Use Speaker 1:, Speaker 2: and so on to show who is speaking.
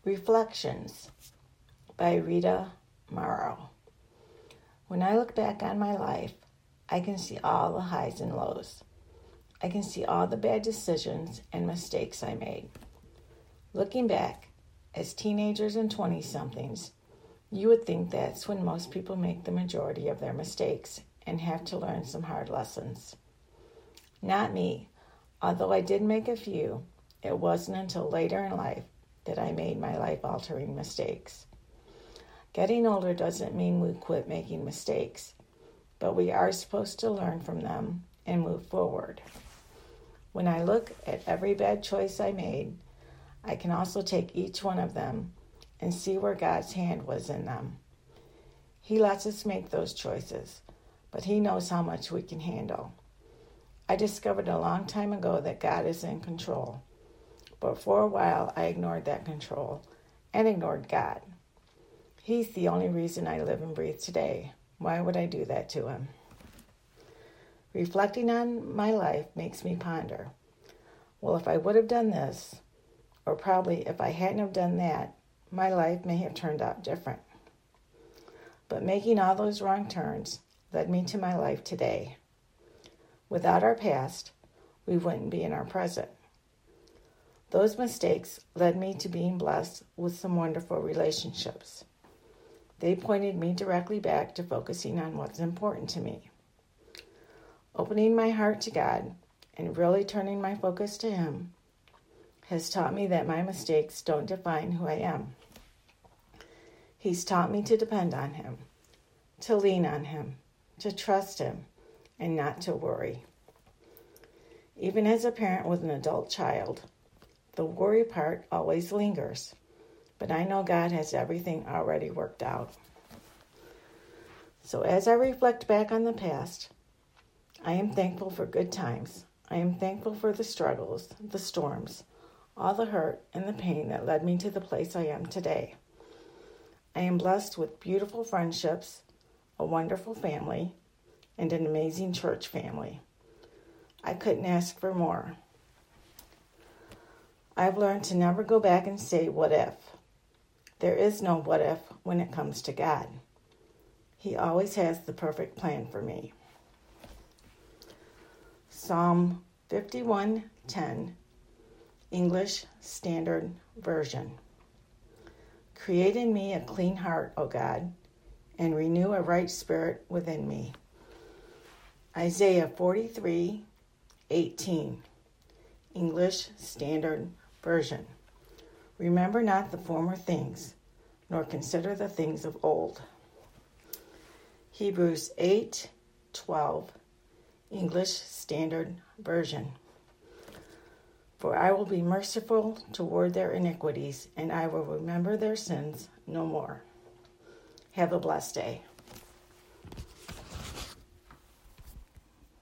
Speaker 1: Reflections by Rita Morrow. When I look back on my life, I can see all the highs and lows. I can see all the bad decisions and mistakes I made. Looking back, as teenagers and 20-somethings, you would think that's when most people make the majority of their mistakes and have to learn some hard lessons. Not me. Although I did make a few, it wasn't until later in life that I made my life-altering mistakes. Getting older doesn't mean we quit making mistakes, but we are supposed to learn from them and move forward. When I look at every bad choice I made, I can also take each one of them and see where God's hand was in them. He lets us make those choices, but He knows how much we can handle. I discovered a long time ago that God is in control, but for a while I ignored that control and ignored God. He's the only reason I live and breathe today. Why would I do that to Him? Reflecting on my life makes me ponder, well, if I would have done this, or probably if I hadn't have done that, my life may have turned out different. But making all those wrong turns led me to my life today. Without our past, we wouldn't be in our present. Those mistakes led me to being blessed with some wonderful relationships. They pointed me directly back to focusing on what's important to me. Opening my heart to God and really turning my focus to Him has taught me that my mistakes don't define who I am. He's taught me to depend on Him, to lean on Him, to trust Him, and not to worry. Even as a parent with an adult child, the worry part always lingers, but I know God has everything already worked out. So as I reflect back on the past, I am thankful for good times. I am thankful for the struggles, the storms, all the hurt and the pain that led me to the place I am today. I am blessed with beautiful friendships, a wonderful family, and an amazing church family. I couldn't ask for more. I've learned to never go back and say, what if? There is no what if when it comes to God. He always has the perfect plan for me. Psalm 51:10, English Standard Version. Create in me a clean heart, O God, and renew a right spirit within me. Isaiah 43:18, English Standard Version. Remember not the former things, nor consider the things of old. Hebrews 8:12, English Standard Version. For I will be merciful toward their iniquities, and I will remember their sins no more. Have a blessed day.